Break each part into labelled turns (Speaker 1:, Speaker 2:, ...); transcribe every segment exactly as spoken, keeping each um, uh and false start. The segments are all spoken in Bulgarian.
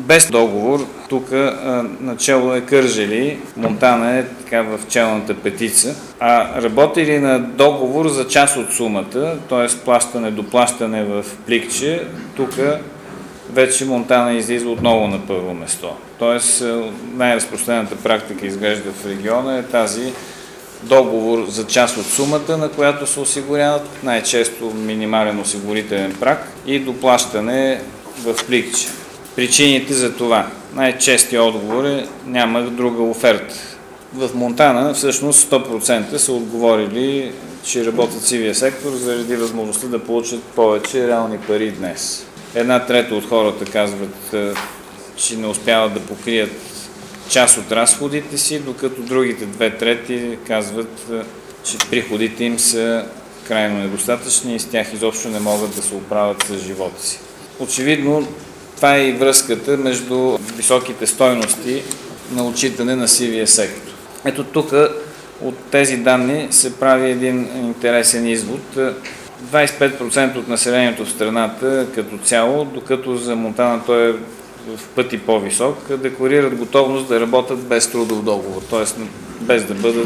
Speaker 1: без договор. Тук начало е Кърджали, Монтана е така в челната петица, а работи ли на договор за част от сумата, т.е. плащане, доплащане в пликче, тук вече Монтана излиза отново на първо место. Тоест най-разпространената практика изглежда в региона е тази договор за част от сумата, на която се осигуряват, най-често минимален осигурителен праг и доплащане в пликче. Причините за това. Най-честият отговор е няма друга оферта. В Монтана всъщност сто процента са отговорили, че работят в сивия сектор заради възможността да получат повече реални пари днес. Една трета от хората казват, че не успяват да покрият част от разходите си, докато другите две трети казват, че приходите им са крайно недостатъчни и с тях изобщо не могат да се оправят с живота си. Очевидно, това е и връзката между високите стойности на отчитане на сивия сектор. Ето тук от тези данни се прави един интересен извод. двадесет и пет процента от населението в страната като цяло, докато за Монтана той е в пъти по-висок, декларират готовност да работят без трудов договор, т.е. без да бъдат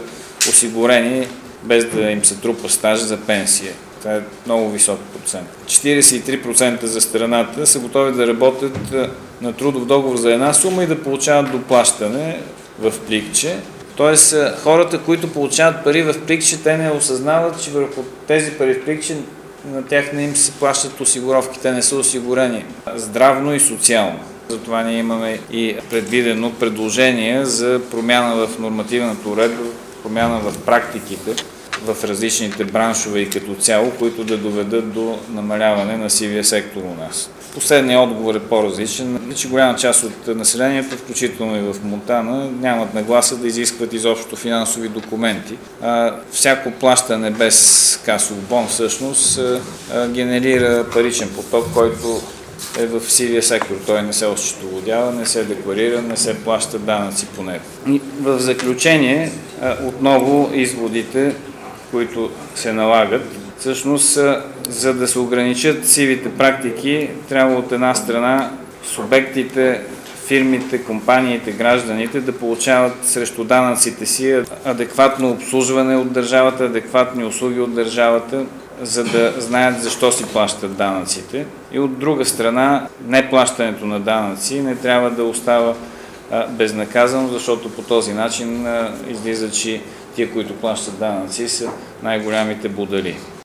Speaker 1: осигурени, без да им се трупа стаж за пенсия. Това е много висок процент. четиридесет и три процента за страната са готови да работят на трудов договор за една сума и да получават доплащане в пликче. Тоест, хората, които получават пари в пликче, те не осъзнават, че върху тези пари в пликче на тях не им се плащат осигуровки, те не са осигурени здравно и социално. Затова ние имаме и предвидено предложение за промяна в нормативната уредба, промяна в практиките в различните браншове и като цяло, които да доведат до намаляване на сивия сектор у нас. Последният отговор е по-различен, че голяма част от населението, включително и в Монтана, нямат нагласа да изискват изобщо финансови документи. А, всяко плащане без касов бон всъщност а, генерира паричен поток, който е в сивия сектор. Той не се осчетоводява, не се декларира, не се плаща данъци по него. И в заключение, а, отново изводите, които се налагат. Всъщност, за да се ограничат сивите практики, трябва от една страна субектите, фирмите, компаниите, гражданите да получават срещу данъците си адекватно обслужване от държавата, адекватни услуги от държавата, за да знаят защо си плащат данъците. И от друга страна, неплащането на данъци не трябва да остава безнаказано, защото по този начин излиза, че тия, които плащат данъци, са най-голямите будали.